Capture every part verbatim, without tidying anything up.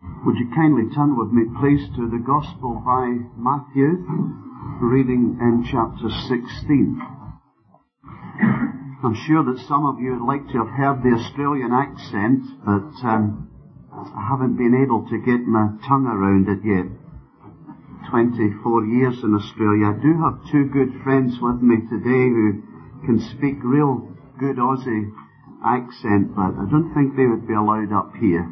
Would you kindly turn with me, please, to the Gospel by Matthew, reading in chapter sixteen. I'm sure that some of you would like to have heard the Australian accent, but um, I haven't been able to get my tongue around it yet. twenty-four years in Australia. I do have two good friends with me today who can speak real good Aussie accent, but I don't think they would be allowed up here.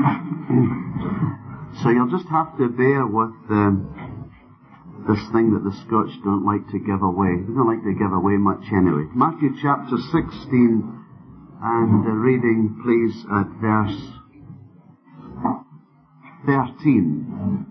So you'll just have to bear with um, this thing that the Scots don't like to give away. They don't like to give away much anyway. Matthew chapter sixteen, and the reading, please, at verse thirteen.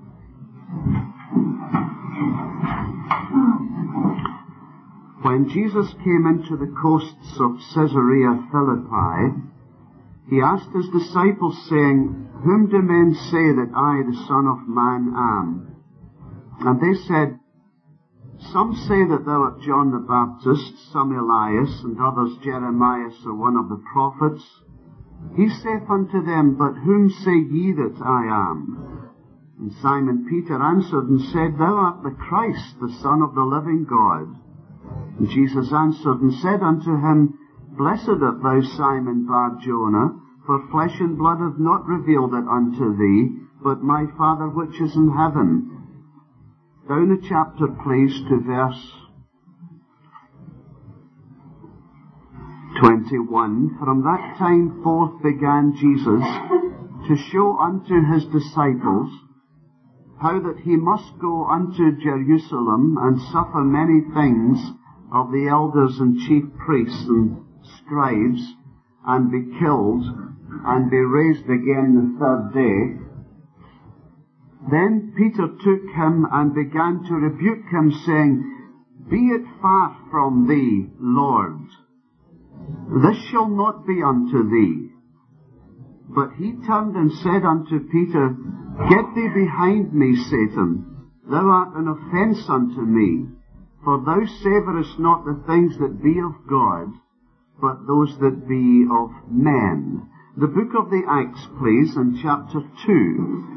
When Jesus came into the coasts of Caesarea Philippi, he asked his disciples, saying, Whom do men say that I, the Son of Man, am? And they said, Some say that thou art John the Baptist, some Elias, and others Jeremiah or one of the prophets. He saith unto them, But whom say ye that I am? And Simon Peter answered and said, Thou art the Christ, the Son of the living God. And Jesus answered and said unto him, Blessed art thou, Simon Bar-Jonah, for flesh and blood hath not revealed it unto thee, but my Father which is in heaven. Down the chapter, please, to verse twenty-one. From that time forth began Jesus to show unto his disciples how that he must go unto Jerusalem and suffer many things of the elders and chief priests and scribes, and be killed, and be raised again the third day. Then Peter took him and began to rebuke him, saying, Be it far from thee, Lord. This shall not be unto thee. But he turned and said unto Peter, Get thee behind me, Satan. Thou art an offence unto me. For thou savourest not the things that be of God, but those that be of men. The book of the Acts, please, in chapter two.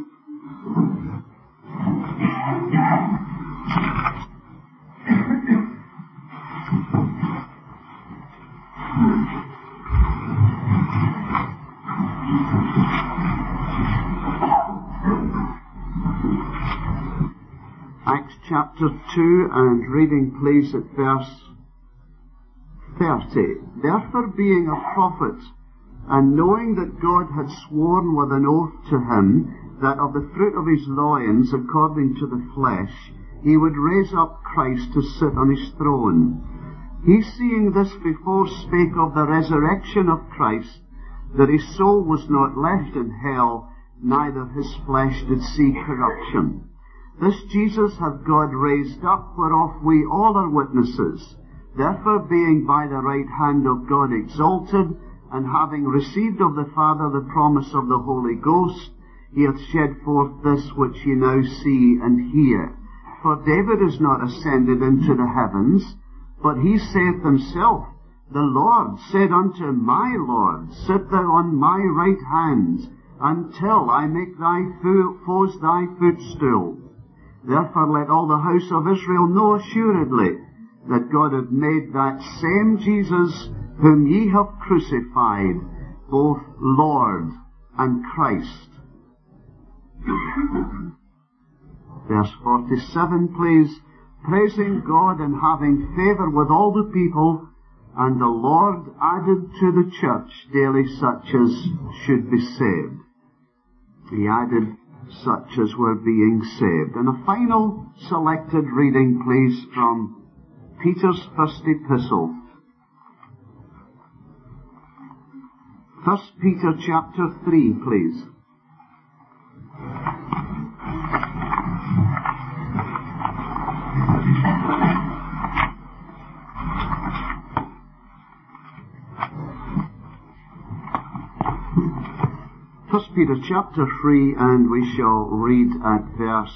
Acts chapter two, and reading please at verse thirty. Therefore, being a prophet, and knowing that God had sworn with an oath to him, that of the fruit of his loins, according to the flesh, he would raise up Christ to sit on his throne. He, seeing this before, spake of the resurrection of Christ, that his soul was not left in hell, neither his flesh did see corruption. This Jesus hath God raised up, whereof we all are witnesses. Therefore, being by the right hand of God exalted, and having received of the Father the promise of the Holy Ghost, he hath shed forth this which ye now see and hear. For David is not ascended into the heavens, but he saith himself, The Lord said unto my Lord, Sit thou on my right hand, until I make thy foes thy footstool. Therefore let all the house of Israel know assuredly that God hath made that same Jesus whom ye have crucified, both Lord and Christ. Verse forty-seven, please. Praising God and having favour with all the people, and the Lord added to the church daily such as should be saved. He added such as were being saved. And a final selected reading, please, from Peter's first epistle. First Peter chapter three, please. First Peter chapter three, and we shall read at verse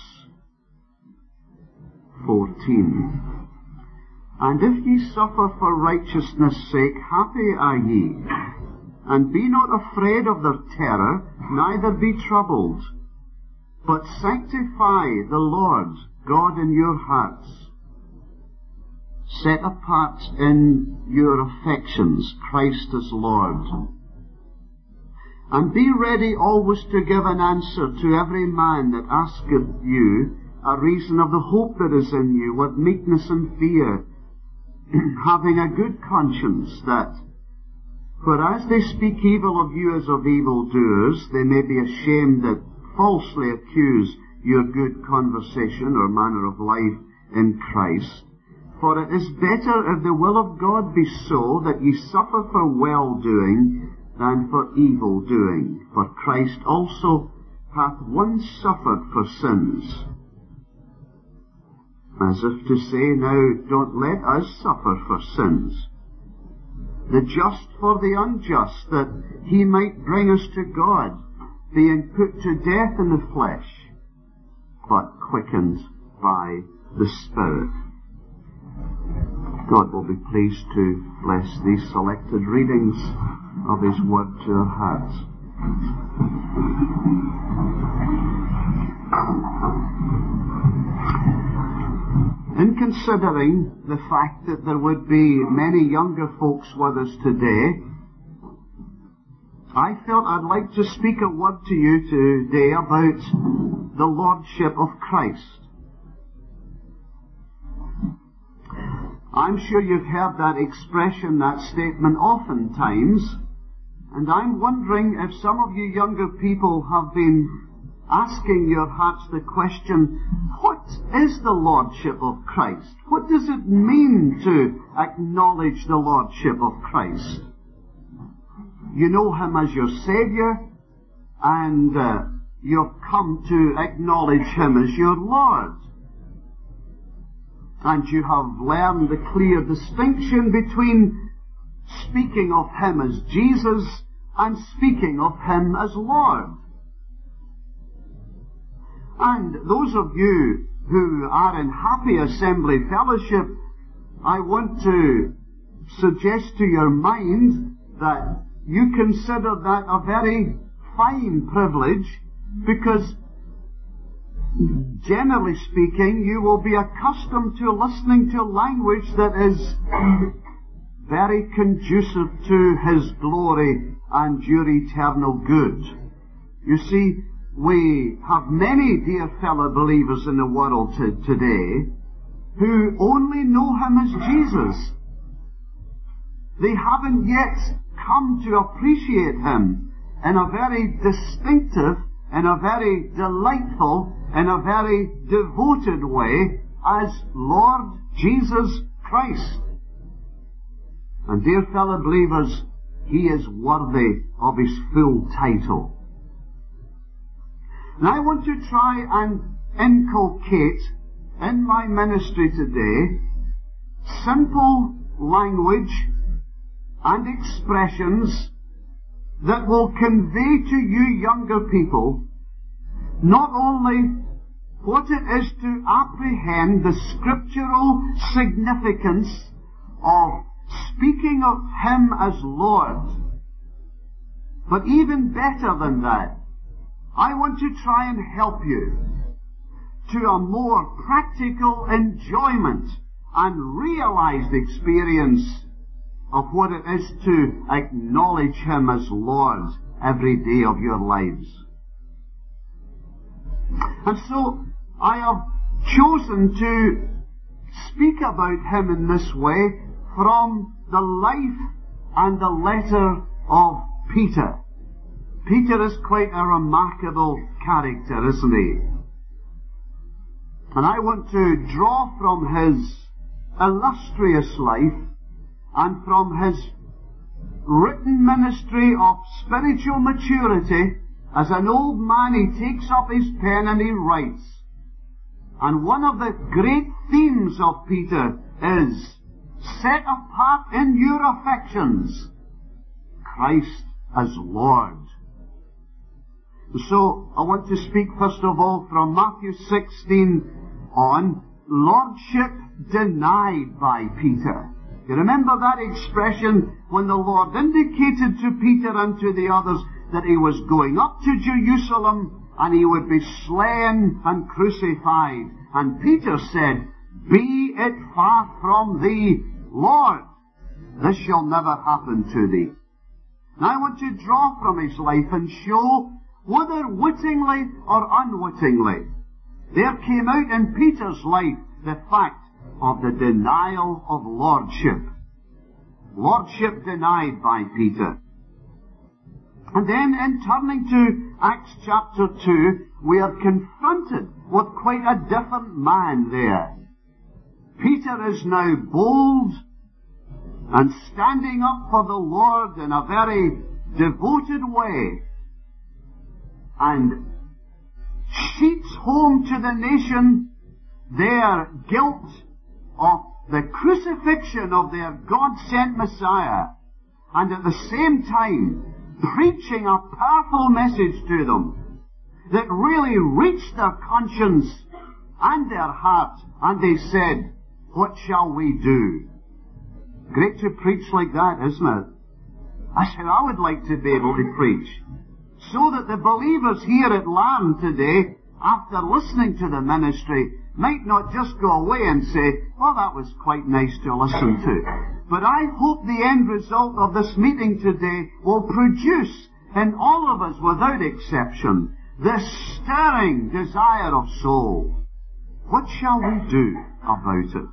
fourteen. And if ye suffer for righteousness' sake, happy are ye. And be not afraid of their terror, neither be troubled. but sanctify the Lord God in your hearts. Set apart in your affections Christ as Lord. And be ready always to give an answer to every man that asketh you a reason of the hope that is in you, with meekness and fear, having a good conscience, that, for as they speak evil of you as of evildoers, they may be ashamed that falsely accuse your good conversation or manner of life in Christ. For it is better, if the will of God be so, that ye suffer for well-doing than for evil-doing. For Christ also hath once suffered for sins, as if to say, now don't let us suffer for sins, the just for the unjust, that he might bring us to God, being put to death in the flesh, but quickened by the Spirit. God will be pleased to bless these selected readings of His Word to our hearts. In considering the fact that there would be many younger folks with us today, I felt I'd like to speak a word to you today about the Lordship of Christ. I'm sure you've heard that expression, that statement oftentimes, and I'm wondering if some of you younger people have been asking your hearts the question, what is the Lordship of Christ? What does it mean to acknowledge the Lordship of Christ? You know Him as your Saviour, and uh, you've come to acknowledge Him as your Lord. And you have learned the clear distinction between speaking of Him as Jesus and speaking of Him as Lord. And those of you who are in Happy Assembly Fellowship, I want to suggest to your mind that you consider that a very fine privilege, because generally speaking, you will be accustomed to listening to language that is very conducive to His glory and your eternal good. You see, we have many dear fellow believers in the world t- today who only know Him as Jesus. They haven't yet come to appreciate Him in a very distinctive, in a very delightful, in a very devoted way as Lord Jesus Christ. And dear fellow believers, He is worthy of His full title. And I want to try and inculcate in my ministry today simple language and expressions that will convey to you younger people not only what it is to apprehend the scriptural significance of speaking of Him as Lord, but even better than that, I want to try and help you to a more practical enjoyment and realized experience of what it is to acknowledge Him as Lord every day of your lives. And so I have chosen to speak about Him in this way from the life and the letter of Peter. Peter is quite a remarkable character, isn't he? And I want to draw from his illustrious life and from his written ministry of spiritual maturity. As an old man, he takes up his pen and he writes. And one of the great themes of Peter is, set apart in your affections Christ as Lord. So, I want to speak first of all from Matthew sixteen on lordship denied by Peter. You remember that expression when the Lord indicated to Peter and to the others that He was going up to Jerusalem and he would be slain and crucified. And Peter said, "Be it far from thee, Lord, this shall never happen to thee." Now I want to draw from his life and show, whether wittingly or unwittingly, there came out in Peter's life the fact of the denial of lordship. Lordship denied by Peter. And then in turning to Acts chapter two, we are confronted with quite a different man there. Peter is now bold and standing up for the Lord in a very devoted way, and sheets home to the nation their guilt of the crucifixion of their God-sent Messiah, and at the same time preaching a powerful message to them that really reached their conscience and their heart, and they said, "What shall we do?" Great to preach like that, isn't it? I said, I would like to be able to preach, so that the believers here at Lamb today, after listening to the ministry, might not just go away and say, "Well, that was quite nice to listen to." But I hope the end result of this meeting today will produce in all of us, without exception, this stirring desire of soul. What shall we do about it?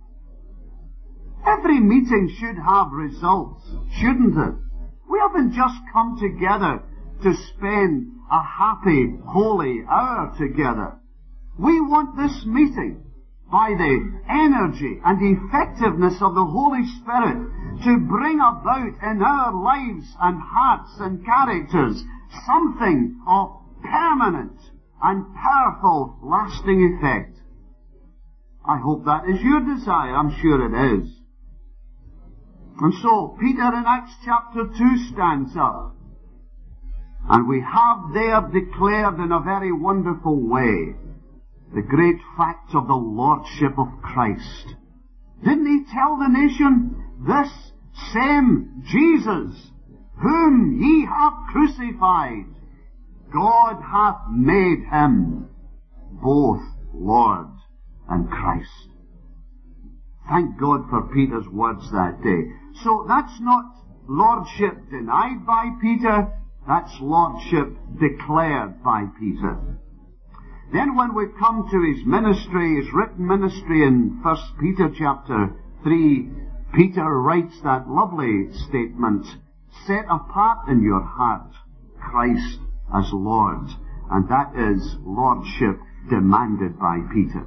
Every meeting should have results, shouldn't it? We haven't just come together to spend a happy, holy hour together. We want this meeting, by the energy and effectiveness of the Holy Spirit, to bring about in our lives and hearts and characters something of permanent and powerful, lasting effect. I hope that is your desire. I'm sure it is. And so, Peter in Acts chapter two stands up, and we have there declared in a very wonderful way the great fact of the Lordship of Christ. Didn't he tell the nation, "This same Jesus, whom ye have crucified, God hath made him both Lord and Christ"? Thank God for Peter's words that day. So that's not lordship denied by Peter, that's lordship declared by Peter. Then when we come to his ministry, his written ministry in First Peter chapter three, Peter writes that lovely statement, "Set apart in your heart Christ as Lord." And that is lordship demanded by Peter.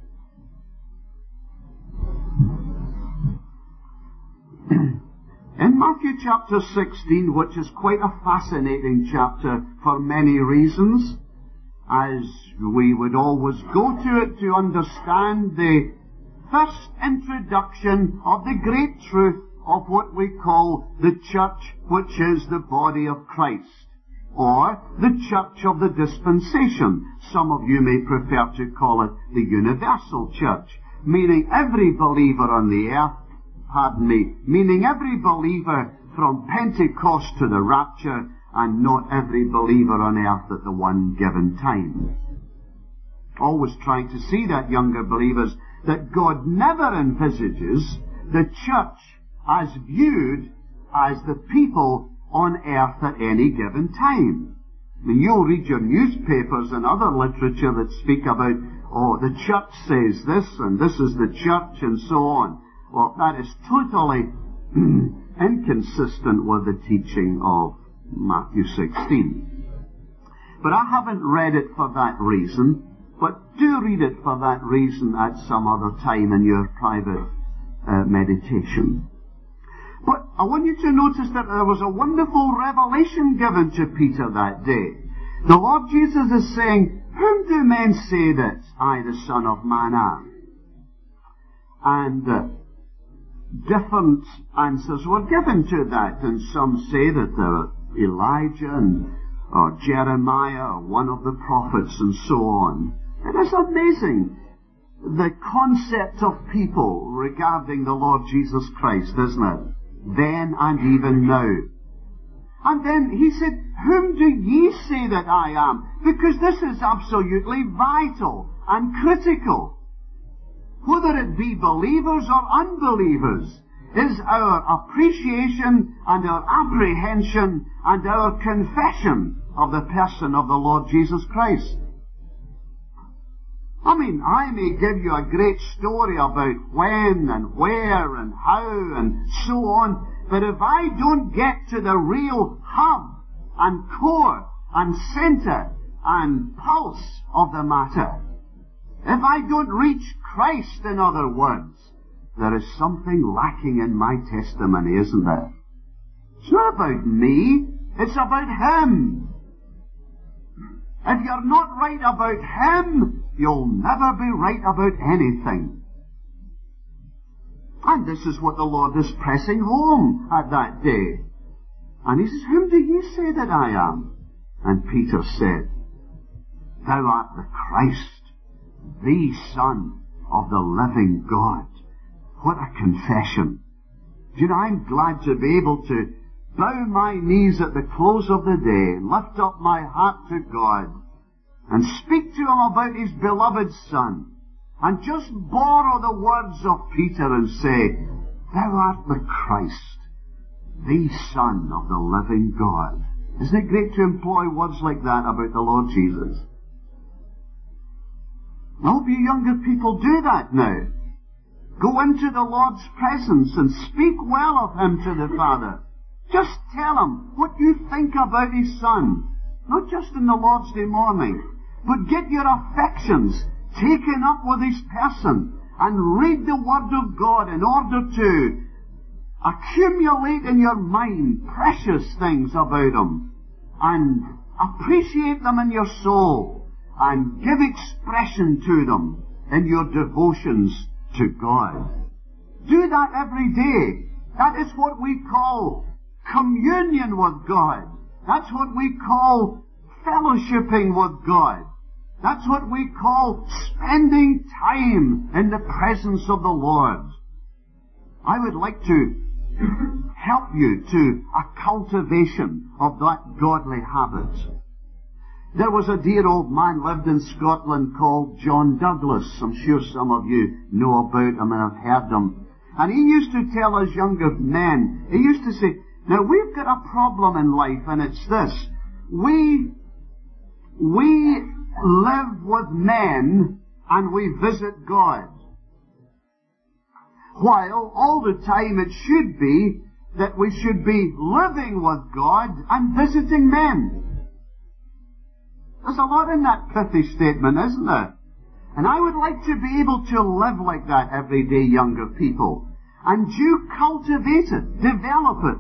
In Matthew chapter sixteen, which is quite a fascinating chapter for many reasons, as we would always go to it to understand the first introduction of the great truth of what we call the church, which is the body of Christ, or the church of the dispensation. Some of you may prefer to call it the universal church, meaning every believer on the earth, pardon me, meaning every believer from Pentecost to the rapture, and not every believer on earth at the one given time. Always trying to see that, younger believers, that God never envisages the church as viewed as the people on earth at any given time. I mean, you'll read your newspapers and other literature that speak about, oh, the church says this, and this is the church, and so on. Well, that is totally inconsistent with the teaching of Matthew sixteen. But I haven't read it for that reason, but do read it for that reason at some other time in your private uh, meditation. But I want you to notice that there was a wonderful revelation given to Peter that day. The Lord Jesus is saying, "Whom do men say that I, the Son of Man, am?" And uh, different answers were given to that, and some say that they were Elijah and, or Jeremiah or one of the prophets and so on. It is amazing, the concept of people regarding the Lord Jesus Christ, isn't it? Then and even now. And then he said, whom do ye say that I am? Because this is absolutely vital and critical. Whether it be believers or unbelievers, is our appreciation and our apprehension and our confession of the person of the Lord Jesus Christ. I mean, I may give you a great story about when and where and how and so on, but if I don't get to the real hub and core and center and pulse of the matter, if I don't reach Christ, in other words, there is something lacking in my testimony, isn't there? It's not about me, it's about Him. If you're not right about Him, you'll never be right about anything. And this is what the Lord is pressing home at that day. And He says, whom do ye say that I am? And Peter said, Thou art the Christ, the Son of the living God. What a confession. Do you know, I'm glad to be able to bow my knees at the close of the day, lift up my heart to God, and speak to Him about His beloved Son, and just borrow the words of Peter and say, Thou art the Christ, the Son of the living God. Isn't it great to employ words like that about the Lord Jesus? I hope you younger people do that now. Go into the Lord's presence and speak well of Him to the Father. Just tell Him what you think about His Son. Not just in the Lord's Day morning, but get your affections taken up with His person and read the Word of God in order to accumulate in your mind precious things about Him and appreciate them in your soul and give expression to them in your devotions to God. Do that every day. That is what we call communion with God. That's what we call fellowshipping with God. That's what we call spending time in the presence of the Lord. I would like to help you to a cultivation of that godly habit. There was a dear old man lived in Scotland called John Douglas. I'm sure some of you know about him and have heard him. And he used to tell us younger men, he used to say, now we've got a problem in life, and it's this. We, we live with men and we visit God. While all the time it should be that we should be living with God and visiting men. There's a lot in that pithy statement, isn't there? And I would like to be able to live like that every day, younger people. And you cultivate it, develop it.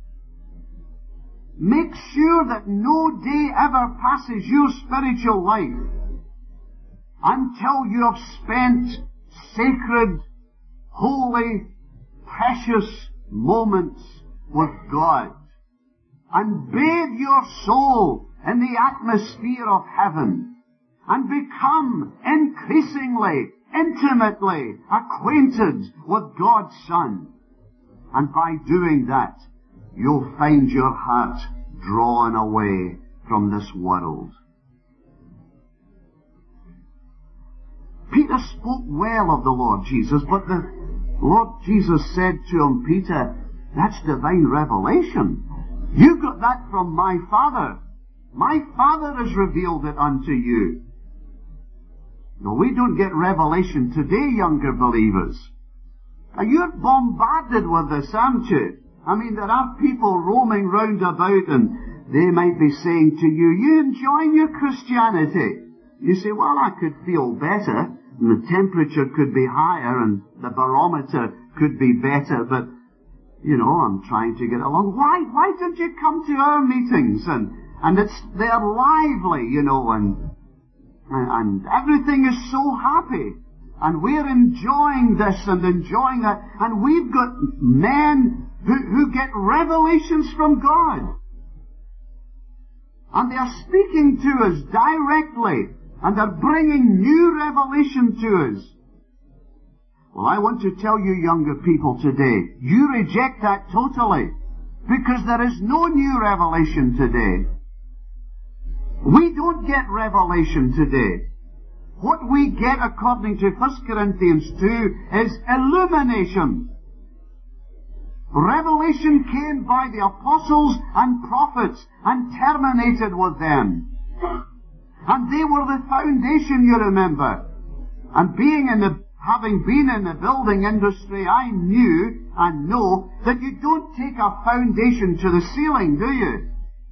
Make sure that no day ever passes your spiritual life until you have spent sacred, holy, precious moments with God. And bathe your soul in the atmosphere of heaven and become increasingly, intimately acquainted with God's Son. And by doing that, you'll find your heart drawn away from this world. Peter spoke well of the Lord Jesus, but the Lord Jesus said to him, Peter, that's divine revelation. You got that from my Father. My Father has revealed it unto you. No, we don't get revelation today, younger believers. Now, you're bombarded with this, aren't you? I mean, there are people roaming round about and they might be saying to you, you enjoying your Christianity? You say, well, I could feel better, and the temperature could be higher, and the barometer could be better, but, you know, I'm trying to get along. Why, why don't you come to our meetings? And, and it's, they're lively, you know, and, and everything is so happy. And we're enjoying this and enjoying that. And we've got men who, who get revelations from God. And they are speaking to us directly. And they're bringing new revelation to us. Well, I want to tell you younger people today, you reject that totally. because there is no new revelation today. We don't get revelation today. What we get, according to First Corinthians two, is illumination. Revelation came by the apostles and prophets and terminated with them. And they were the foundation, you remember. And being in the, having been in the building industry, I knew and know that you don't take a foundation to the ceiling, do you?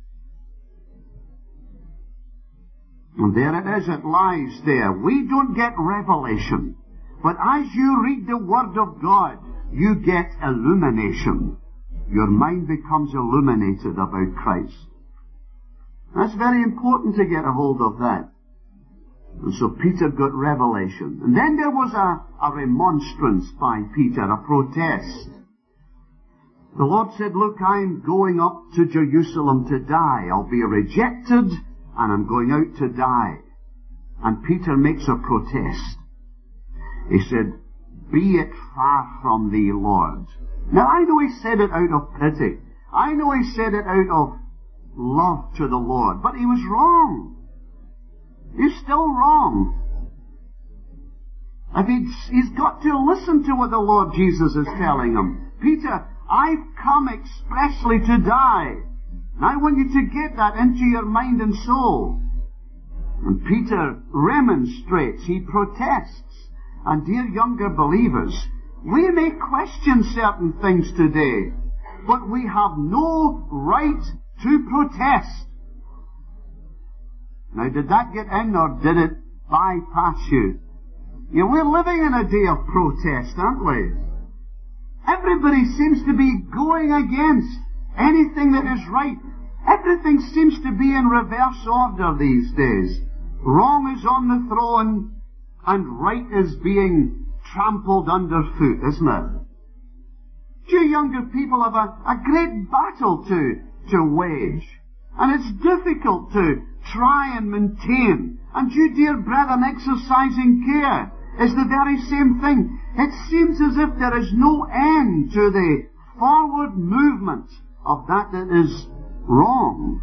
And there it is, it lies there. We don't get revelation. But as you read the Word of God, you get illumination. Your mind becomes illuminated about Christ. That's very important to get a hold of that. And so Peter got revelation. And then there was a, a remonstrance by Peter, a protest. The Lord said, look, I'm going up to Jerusalem to die. I'll be rejected, and I'm going out to die. And Peter makes a protest. He said, be it far from thee, Lord. Now, I know he said it out of pity. I know he said it out of love to the Lord. But he was wrong. He's still wrong. If he's, he's got to listen to what the Lord Jesus is telling him. Peter, I've come expressly to die. And I want you to get that into your mind and soul. And Peter remonstrates. He protests. And dear younger believers, we may question certain things today, but we have no right to protest. Now, did that get in or did it bypass you? You know, we're living in a day of protest, aren't we? Everybody seems to be going against anything that is right. Everything seems to be in reverse order these days. Wrong is on the throne, and right is being trampled underfoot, isn't it? You younger people have a, a great battle to, to wage. And it's difficult to try and maintain. And you, dear brethren, exercising care is the very same thing. It seems as if there is no end to the forward movement of that that is wrong.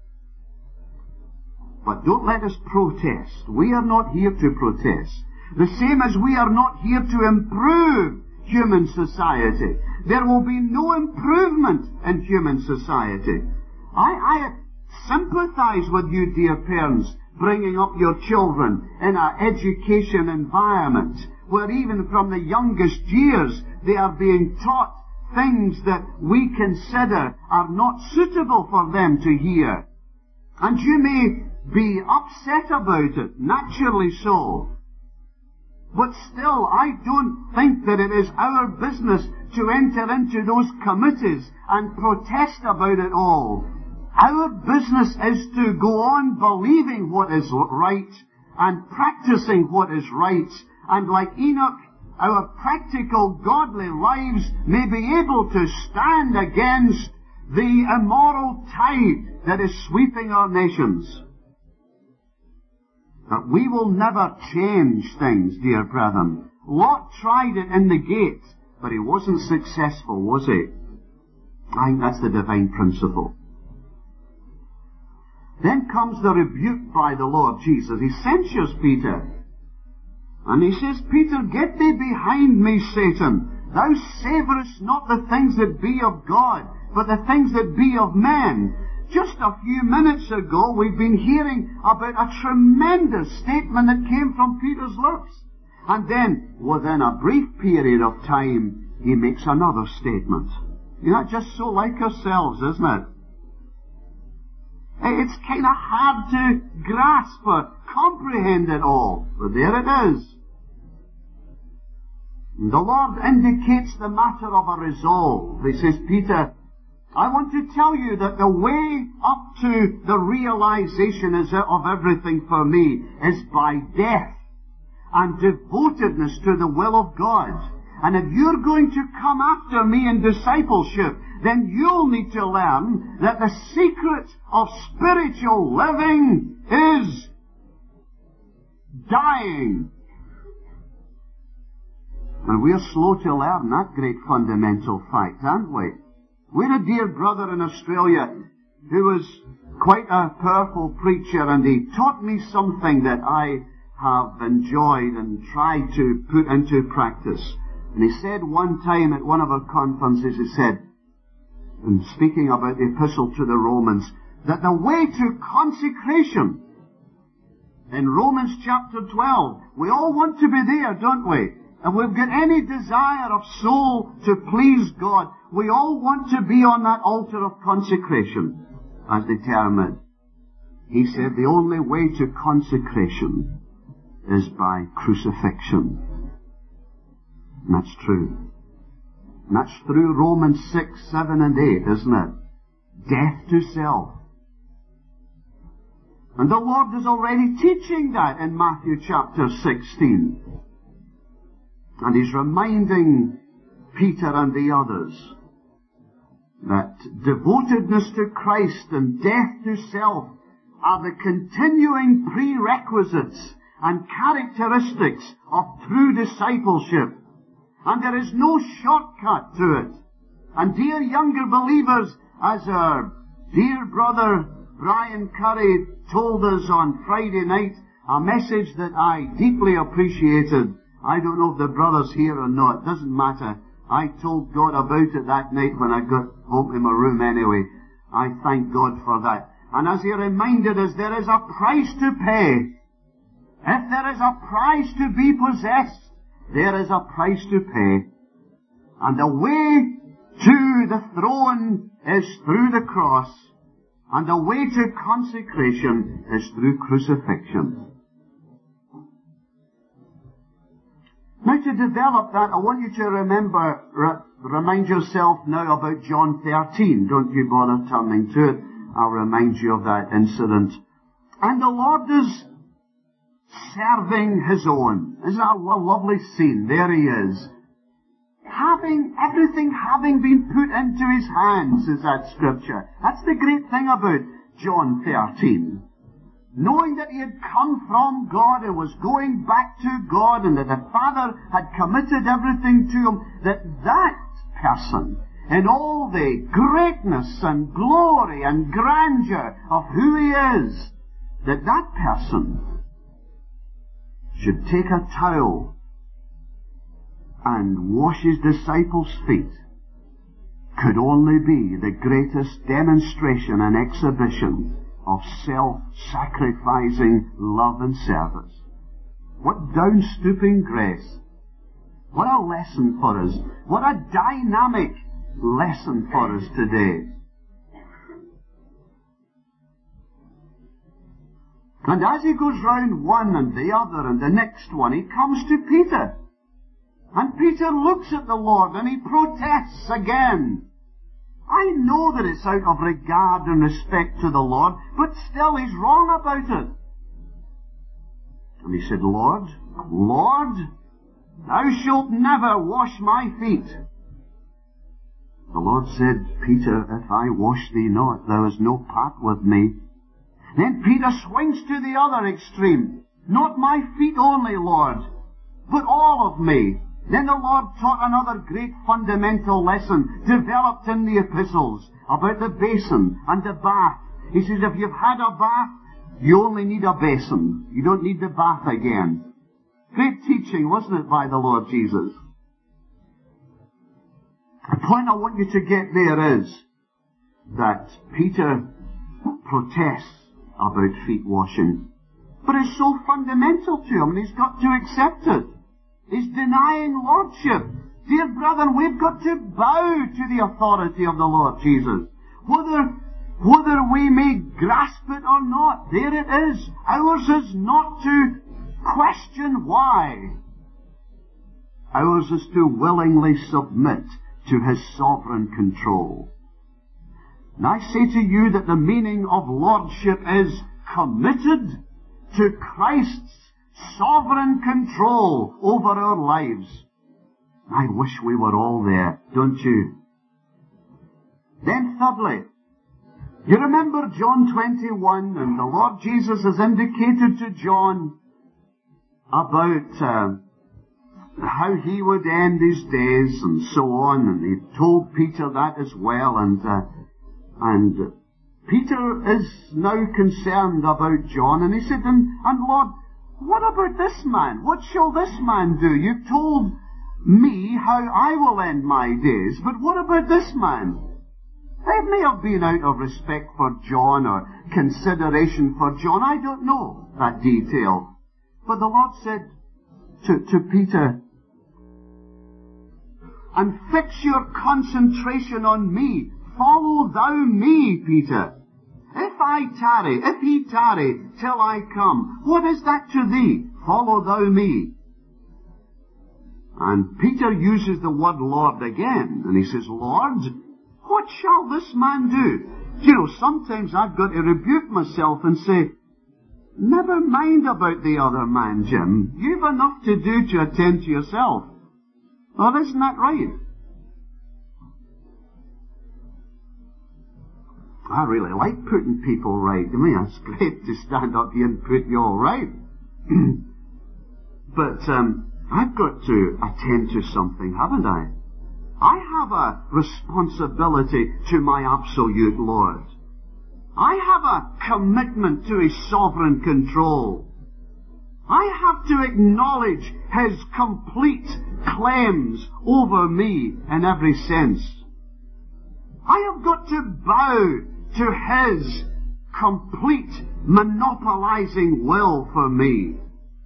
But don't let us protest. We are not here to protest. The same as we are not here to improve human society. There will be no improvement in human society. I, I sympathize with you, dear parents, bringing up your children in an education environment where even from the youngest years they are being taught things that we consider are not suitable for them to hear. And you may be upset about it, naturally so. But still, I don't think that it is our business to enter into those committees and protest about it all. Our business is to go on believing what is right and practicing what is right. And like Enoch, our practical, godly lives may be able to stand against the immoral tide that is sweeping our nations. But we will never change things, dear brethren. Lot tried it in the gate, but he wasn't successful, was he? I think that's the divine principle. Then comes the rebuke by the Lord Jesus. He censures Peter. And he says, Peter, get thee behind me, Satan. Thou savourest not the things that be of God, but the things that be of men. Just a few minutes ago, we've been hearing about a tremendous statement that came from Peter's lips. And then, within a brief period of time, he makes another statement. You know, just so like ourselves, isn't it? It's kind of hard to grasp or comprehend it all. But there it is. And the Lord indicates the matter of a resolve. He says, Peter, I want to tell you that the way up to the realization is of everything for me is by death and devotedness to the will of God. And if you're going to come after me in discipleship, then you'll need to learn that the secret of spiritual living is dying. And we're slow to learn that great fundamental fact, aren't we? We had a dear brother in Australia who was quite a powerful preacher, and he taught me something that I have enjoyed and tried to put into practice. And he said one time at one of our conferences, he said, and speaking about the epistle to the Romans, that the way to consecration, in Romans chapter twelve, we all want to be there, don't we? And we've got any desire of soul to please God, we all want to be on that altar of consecration, as they term it. He said the only way to consecration is by crucifixion. And that's true. And that's through Romans six, seven and eight, isn't it? Death to self. And the Lord is already teaching that in Matthew chapter sixteen. And He's reminding Peter and the others that devotedness to Christ and death to self are the continuing prerequisites and characteristics of true discipleship. And there is no shortcut to it. And dear younger believers, as our dear brother Brian Curry told us on Friday night, a message that I deeply appreciated. I don't know if the brother's here or not. It doesn't matter. I told God about it that night when I got home to my room anyway. I thank God for that. And as He reminded us, there is a price to pay. If there is a price to be possessed, there is a price to pay. And the way to the throne is through the cross, and the way to consecration is through crucifixion. Now, to develop that, I want you to remember, re- remind yourself now about John thirteen. Don't you bother turning to it. I'll remind you of that incident. And the Lord is serving His own. Isn't that a lovely scene? There He is. Having, everything having been put into His hands, is that scripture. That's the great thing about John thirteen. Knowing that He had come from God and was going back to God, and that the Father had committed everything to Him, that that person, in all the greatness and glory and grandeur of who He is, that that person should take a towel and wash His disciples' feet, could only be the greatest demonstration and exhibition of self-sacrificing love and service. What down-stooping grace. What a lesson for us. What a dynamic lesson for us today. And as He goes round one and the other and the next one, He comes to Peter. And Peter looks at the Lord and he protests again. I know that it's out of regard and respect to the Lord, but still he's wrong about it. And he said, Lord, Lord, thou shalt never wash my feet. The Lord said, Peter, if I wash thee not, thou hast no part with me. Then Peter swings to the other extreme. Not my feet only, Lord, but all of me. Then the Lord taught another great fundamental lesson developed in the epistles about the basin and the bath. He says, if you've had a bath, you only need a basin. You don't need the bath again. Great teaching, wasn't it, by the Lord Jesus? The point I want you to get there is that Peter protests about feet washing. But it's so fundamental to him, and he's got to accept it. He's denying lordship. Dear brethren, we've got to bow to the authority of the Lord Jesus. Whether, whether we may grasp it or not, there it is. Ours is not to question why. Ours is to willingly submit to His sovereign control. And I say to you that the meaning of lordship is committed to Christ's sovereign control over our lives. I wish we were all there, don't you? Then thirdly, you remember John twenty-one, and the Lord Jesus has indicated to John about uh, how he would end his days and so on, and he told Peter that as well, and uh, and Peter is now concerned about John, and he said, and, and Lord, what about this man? What shall this man do? You've told me how I will end my days, but what about this man? It may have been out of respect for John or consideration for John. I don't know that detail. But the Lord said to, to Peter, and fix your concentration on me. Follow thou me, Peter. If I tarry, if he tarry till I come, what is that to thee? Follow thou me. And Peter uses the word Lord again, and he says, Lord, what shall this man do? You know, sometimes I've got to rebuke myself and say, never mind about the other man, Jim. You've enough to do to attend to yourself. Well, isn't that right? I really like putting people right. I mean, it's great to stand up here and put you all right. But um, I've got to attend to something, haven't I? I have a responsibility to my absolute Lord. I have a commitment to His sovereign control. I have to acknowledge His complete claims over me in every sense. I have got to bow to His complete monopolizing will for me.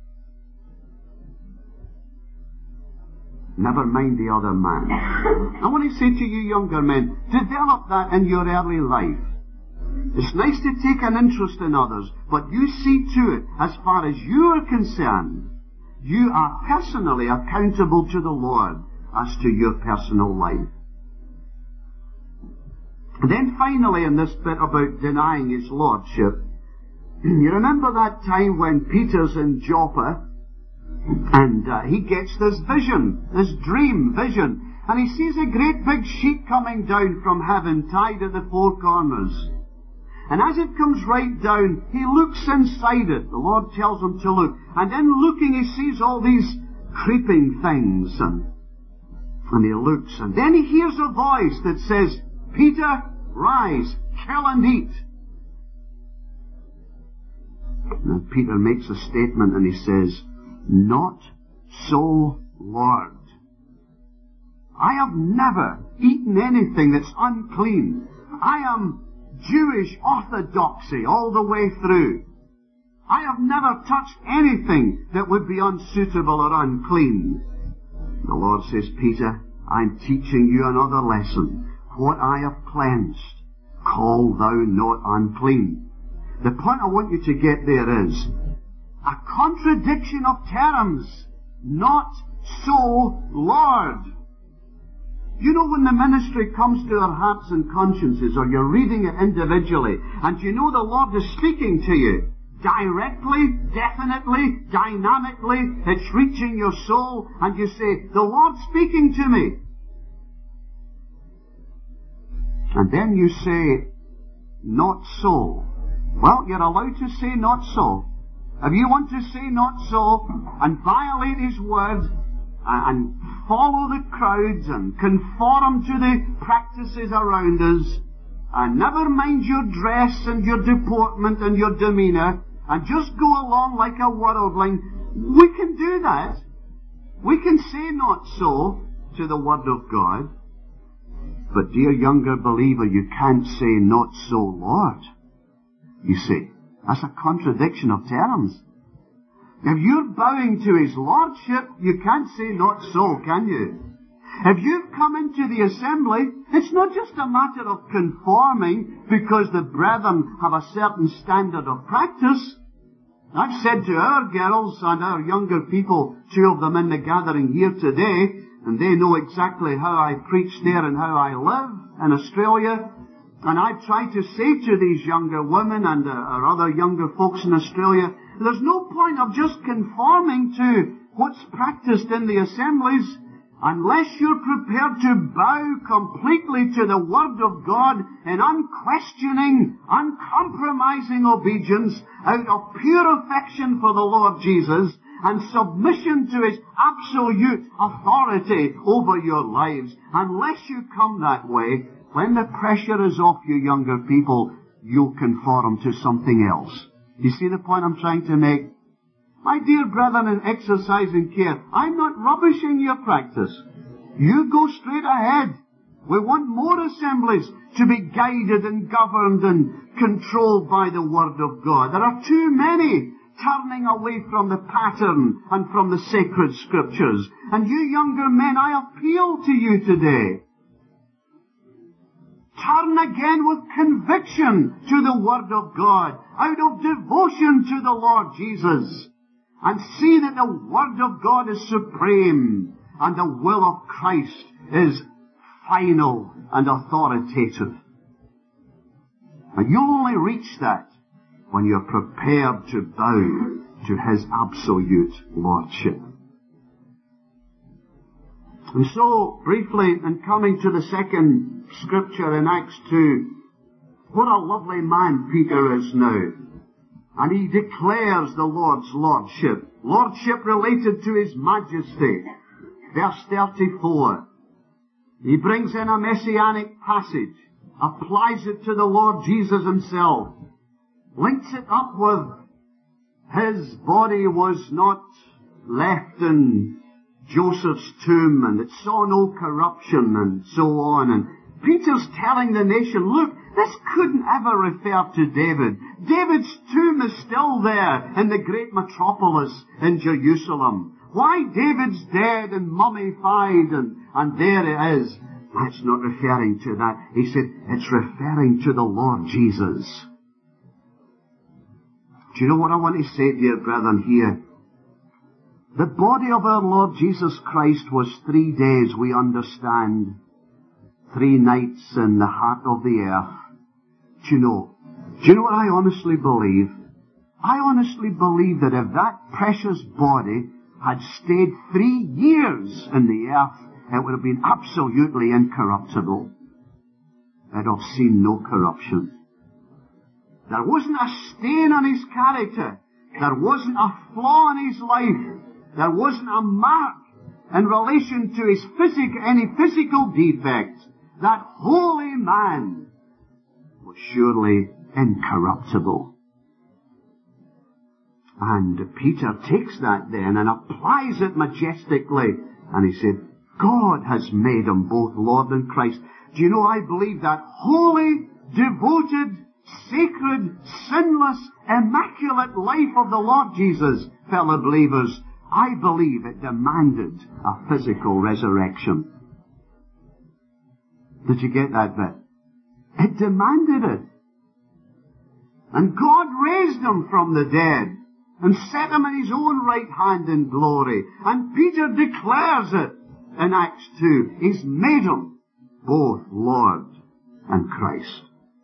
Never mind the other man. I want to say to you younger men, develop that in your early life. It's nice to take an interest in others, but you see to it, as far as you are concerned, you are personally accountable to the Lord as to your personal life. And then finally in this bit about denying His Lordship, you remember that time when Peter's in Joppa, and uh, he gets this vision, this dream vision, and he sees a great big sheet coming down from heaven, tied at the four corners. And as it comes right down, he looks inside it. The Lord tells him to look. And in looking, he sees all these creeping things. And, and he looks. And then he hears a voice that says, Peter, rise, kill and eat. And Peter makes a statement and he says, not so, Lord. I have never eaten anything that's unclean. I am Jewish orthodoxy all the way through. I have never touched anything that would be unsuitable or unclean. The Lord says, Peter, I'm teaching you another lesson. What I have cleansed, call thou not unclean. The point I want you to get there is a contradiction of terms. Not so, Lord. You know, when the ministry comes to our hearts and consciences, or you're reading it individually, and you know the Lord is speaking to you, directly, definitely, dynamically, it's reaching your soul, and you say, the Lord's speaking to me. And then you say, not so. Well, you're allowed to say not so. If you want to say not so, and violate His word, and follow the crowds and conform to the practices around us, and never mind your dress and your deportment and your demeanour, and just go along like a worldling, we can do that. We can say not so to the Word of God. But dear younger believer, you can't say not so, Lord. You see, that's a contradiction of terms. If you're bowing to His Lordship, you can't say not so, can you? If you've come into the assembly, it's not just a matter of conforming because the brethren have a certain standard of practice. I've said to our girls and our younger people, two of them in the gathering here today, and they know exactly how I preach there and how I live in Australia, and I try to say to these younger women and uh, our other younger folks in Australia, there's no point of just conforming to what's practiced in the assemblies unless you're prepared to bow completely to the Word of God in unquestioning, uncompromising obedience out of pure affection for the Lord Jesus, and submission to His absolute authority over your lives. Unless you come that way, when the pressure is off you younger people, you'll conform to something else. You see the point I'm trying to make? My dear brethren in exercise and care, I'm not rubbishing your practice. You go straight ahead. We want more assemblies to be guided and governed and controlled by the Word of God. There are too many turning away from the pattern and from the sacred Scriptures. And you younger men, I appeal to you today. Turn again with conviction to the Word of God, out of devotion to the Lord Jesus, and see that the Word of God is supreme and the will of Christ is final and authoritative. And you'll only reach that when you're prepared to bow to His absolute Lordship. And so, briefly, in coming to the second scripture in Acts two, what a lovely man Peter is now. And he declares the Lord's Lordship. Lordship related to His majesty. Verse thirty-four. He brings in a messianic passage, applies it to the Lord Jesus Himself, links it up with His body was not left in Joseph's tomb, and it saw no corruption, and so on. And Peter's telling the nation, look, this couldn't ever refer to David. David's tomb is still there in the great metropolis in Jerusalem. Why David's dead and mummified, and, and there it is. That's not referring to that. He said, it's referring to the Lord Jesus. Do you know what I want to say, dear brethren, here? The body of our Lord Jesus Christ was three days, we understand, three nights in the heart of the earth. Do you know? Do you know what I honestly believe? I honestly believe that if that precious body had stayed three years in the earth, it would have been absolutely incorruptible. It'd have seen no corruption. There wasn't a stain on his character. There wasn't a flaw in his life. There wasn't a mark in relation to his physical, any physical defect. That holy man was surely incorruptible. And Peter takes that then and applies it majestically. And he said, God has made him both Lord and Christ. Do you know, I believe that holy, devoted, sacred, sinless, immaculate life of the Lord Jesus, fellow believers, I believe it demanded a physical resurrection. Did you get that bit? It demanded it. And God raised him from the dead and set him in His own right hand in glory. And Peter declares it in Acts two. He's made him both Lord and Christ.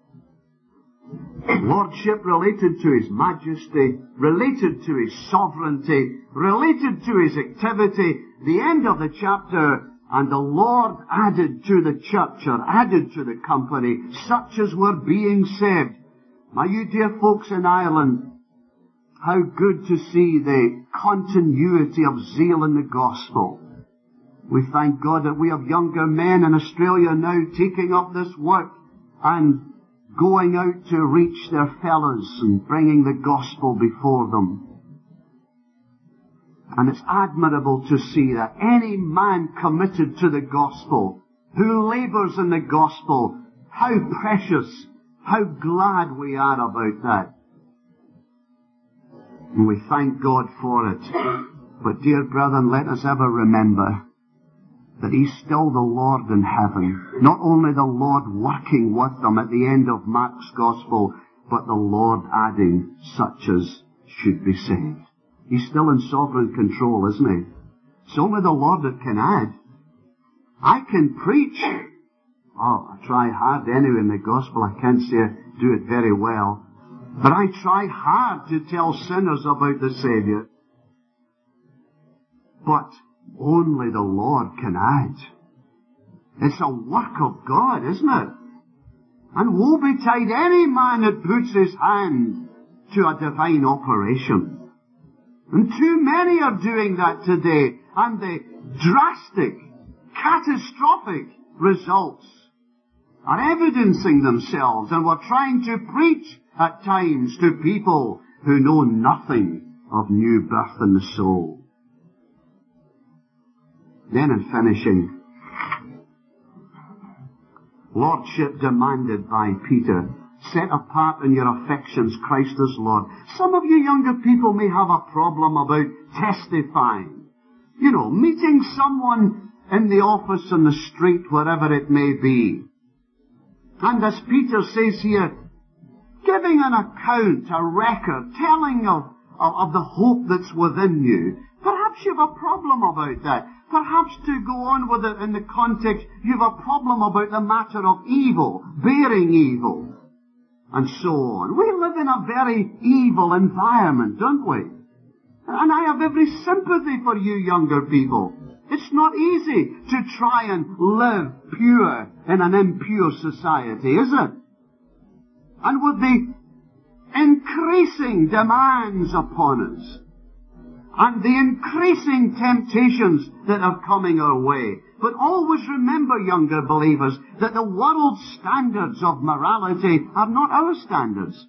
Lordship related to His majesty, related to His sovereignty, related to His activity. The end of the chapter, and the Lord added to the church, or added to the company, such as were being saved. Now you dear folks in Ireland, how good to see the continuity of zeal in the gospel. We thank God that we have younger men in Australia now taking up this work and going out to reach their fellows and bringing the gospel before them. And it's admirable to see that any man committed to the gospel, who labours in the gospel, how precious, how glad we are about that. And we thank God for it. But dear brethren, let us ever remember that He's still the Lord in heaven. Not only the Lord working with them at the end of Mark's Gospel, but the Lord adding such as should be saved. He's still in sovereign control, isn't He? It's only the Lord that can add. I can preach. Oh, I try hard anyway in the Gospel. I can't say I do it very well. But I try hard to tell sinners about the Saviour. But only the Lord can add. It's a work of God, isn't it? And woe betide any man that puts his hand to a divine operation. And too many are doing that today. And the drastic, catastrophic results are evidencing themselves. And we're trying to preach at times to people who know nothing of new birth in the soul. Then in finishing, lordship demanded by Peter. Set apart in your affections Christ as Lord. Some of you younger people may have a problem about testifying. You know, meeting someone in the office, in the street, wherever it may be. And as Peter says here, giving an account, a record, telling of, of, of the hope that's within you. Perhaps you have a problem about that. Perhaps to go on with it in the context, you have a problem about the matter of evil, bearing evil, and so on. We live in a very evil environment, don't we? And I have every sympathy for you younger people. It's not easy to try and live pure in an impure society, is it? And with the increasing demands upon us, and the increasing temptations that are coming our way. But always remember, younger believers, that the world's standards of morality are not our standards.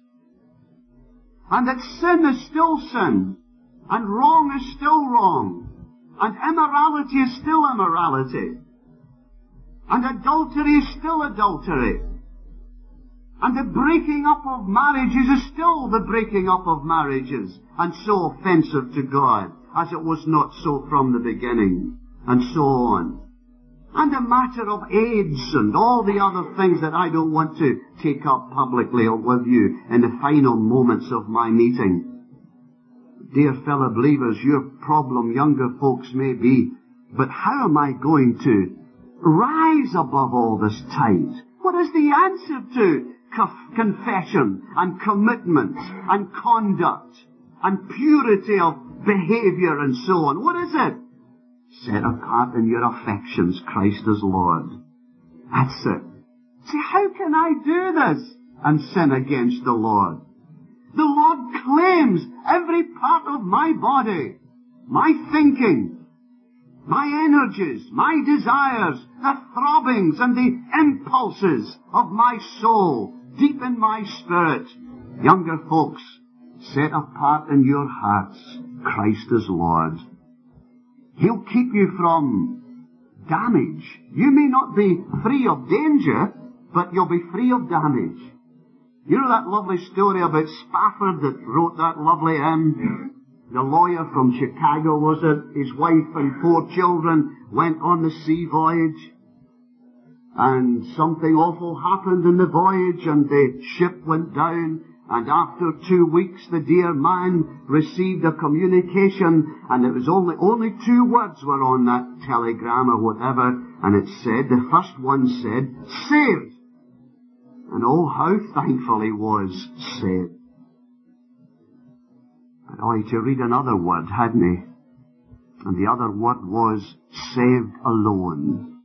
And that sin is still sin, and wrong is still wrong, and immorality is still immorality, and adultery is still adultery. And the breaking up of marriages is still the breaking up of marriages, and so offensive to God, as it was not so from the beginning, and so on. And the matter of AIDS and all the other things that I don't want to take up publicly or with you in the final moments of my meeting. Dear fellow believers, your problem, younger folks, may be, but how am I going to rise above all this tide? What is the answer to confession and commitment and conduct and purity of behavior and so on? What is it? Set apart in your affections Christ as Lord. That's it. See, how can I do this and sin against the Lord? The Lord claims every part of my body, my thinking, my energies, my desires, the throbbings and the impulses of my soul, deep in my spirit. Younger folks, set apart in your hearts Christ as Lord. He'll keep you from damage. You may not be free of danger, but you'll be free of damage. You know that lovely story about Spafford that wrote that lovely hymn? The lawyer from Chicago, was it? His wife and four children went on the sea voyage. And something awful happened in the voyage, and the ship went down. And after two weeks, the dear man received a communication, and it was only, only two words were on that telegram or whatever, and it said, the first one said, saved. And oh, how thankful he was, saved. But oh, he had to read another word, hadn't he? And the other word was, saved alone.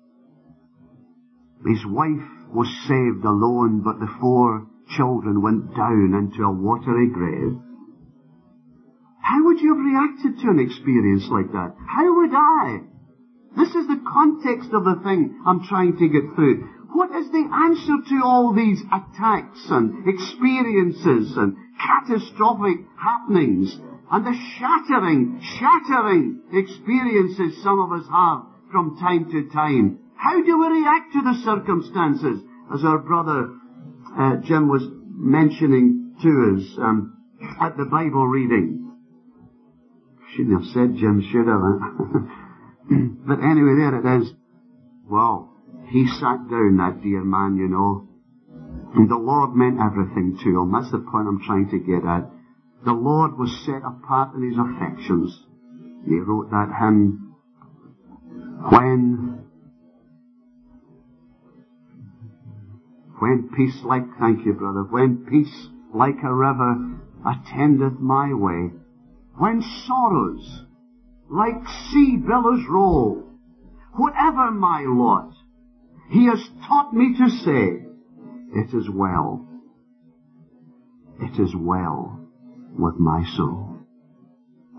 His wife was saved alone, but the four children went down into a watery grave. How would you have reacted to an experience like that? How would I? This is the context of the thing I'm trying to get through. What is the answer to all these attacks and experiences and catastrophic happenings and the shattering, shattering experiences some of us have from time to time? How do we react to the circumstances? As our brother uh, Jim was mentioning to us um, at the Bible reading. Shouldn't have said Jim, should have. But anyway, there it is. Well, he sat down, that dear man, you know. And the Lord meant everything to him. That's the point I'm trying to get at. The Lord was set apart in his affections. He wrote that hymn. When, when peace like, thank you brother, when peace like a river attendeth my way, when sorrows like sea billows roll, whatever my lot, he has taught me to say, it is well. It is well with my soul.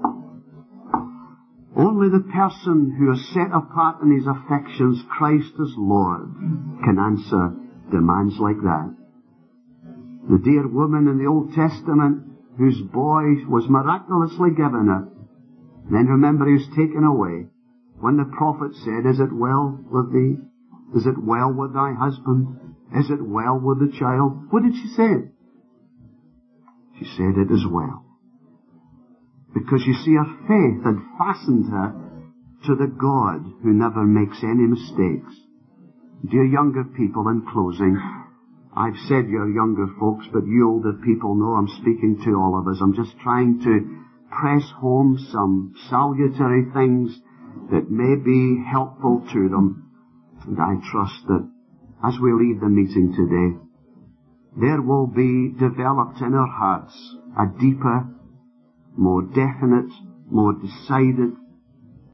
Only the person who is set apart in his affections, Christ as Lord, can answer demands like that. The dear woman in the Old Testament whose boy was miraculously given her, then remember he was taken away. When the prophet said, "Is it well with thee? Is it well with thy husband? Is it well with the child?" What did she say? She said, "It is well." Because you see, her faith had fastened her to the God who never makes any mistakes. Dear younger people, in closing, I've said you're younger folks, but you older people know I'm speaking to all of us. I'm just trying to press home some salutary things that may be helpful to them. And I trust that as we leave the meeting today, there will be developed in our hearts a deeper, more definite, more decided